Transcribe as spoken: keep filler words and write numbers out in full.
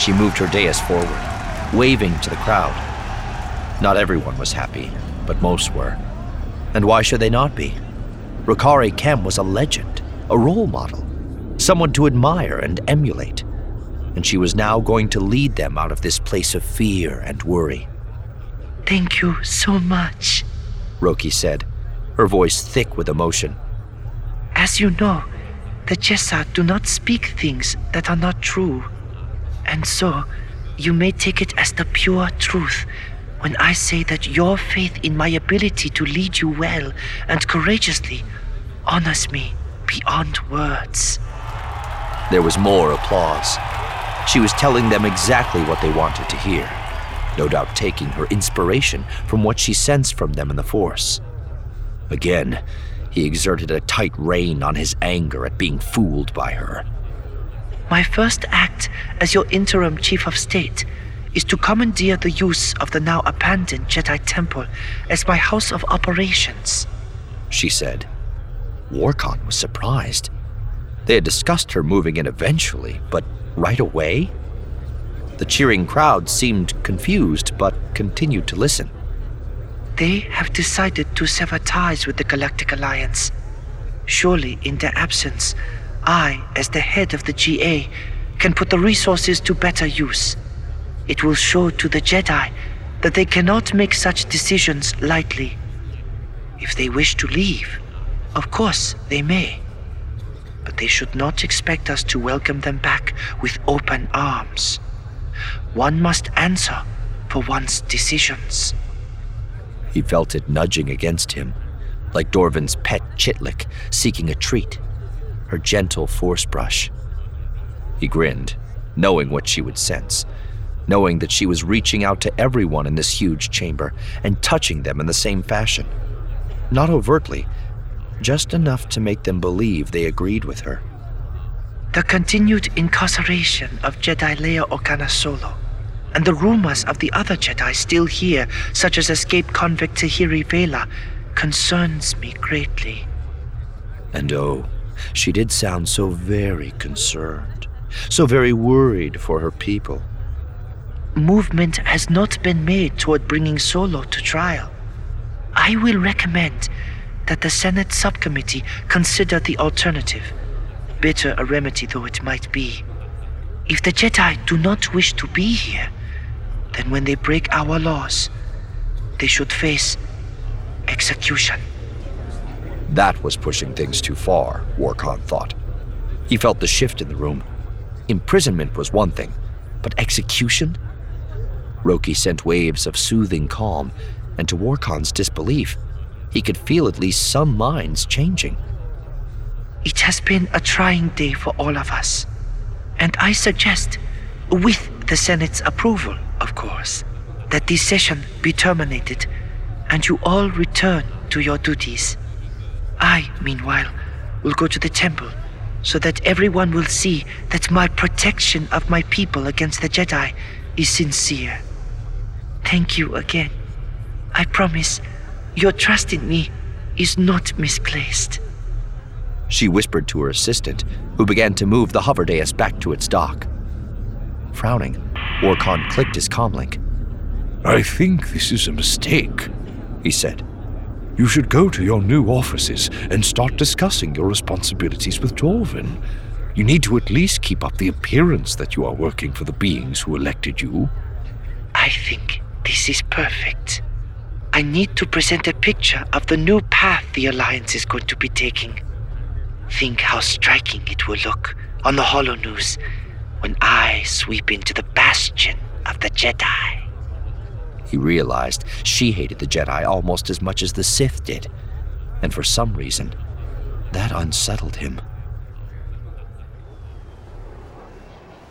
She moved her dais forward, waving to the crowd. Not everyone was happy, but most were. And why should they not be? Rukari Kem was a legend, a role model, someone to admire and emulate. And she was now going to lead them out of this place of fear and worry. Thank you so much, Roki said, her voice thick with emotion. As you know, the Jessa do not speak things that are not true. And so, you may take it as the pure truth when I say that your faith in my ability to lead you well and courageously honors me beyond words. There was more applause. She was telling them exactly what they wanted to hear, no doubt taking her inspiration from what she sensed from them in the Force. Again, he exerted a tight rein on his anger at being fooled by her. My first act as your interim chief of state is to commandeer the use of the now abandoned Jedi Temple as my house of operations, she said. Warcon was surprised. They had discussed her moving in eventually, but right away? The cheering crowd seemed confused, but continued to listen. They have decided to sever ties with the Galactic Alliance. Surely, in their absence, I, as the head of the G A, can put the resources to better use. It will show to the Jedi that they cannot make such decisions lightly. If they wish to leave, of course they may. But they should not expect us to welcome them back with open arms. One must answer for one's decisions. He felt it nudging against him, like Dorvan's pet Chitlik seeking a treat, her gentle force brush. He grinned, knowing what she would sense, knowing that she was reaching out to everyone in this huge chamber and touching them in the same fashion. Not overtly, just enough to make them believe they agreed with her. The continued incarceration of Jedi Leia Organa Solo, and the rumors of the other Jedi still here, such as escaped convict Tahiri Vela, concerns me greatly. And oh, she did sound so very concerned, so very worried for her people. Movement has not been made toward bringing Solo to trial. I will recommend that the Senate subcommittee consider the alternative, bitter a remedy though it might be. If the Jedi do not wish to be here, then when they break our laws, they should face execution. That was pushing things too far, Warcon thought. He felt the shift in the room. Imprisonment was one thing, but execution? Roki sent waves of soothing calm, and to Warcon's disbelief, he could feel at least some minds changing. It has been a trying day for all of us, and I suggest, with the Senate's approval, of course, that this session be terminated and you all return to your duties. I, meanwhile, will go to the temple so that everyone will see that my protection of my people against the Jedi is sincere. Thank you again. I promise your trust in me is not misplaced. She whispered to her assistant, who began to move the hover dais back to its dock. Frowning, Warcon clicked his comlink. I think this is a mistake, he said. You should go to your new offices and start discussing your responsibilities with Dorvan. You need to at least keep up the appearance that you are working for the beings who elected you. I think this is perfect. I need to present a picture of the new path the Alliance is going to be taking. Think how striking it will look on the Holo News when I sweep into the bastion of the Jedi. He realized she hated the Jedi almost as much as the Sith did, and for some reason, that unsettled him.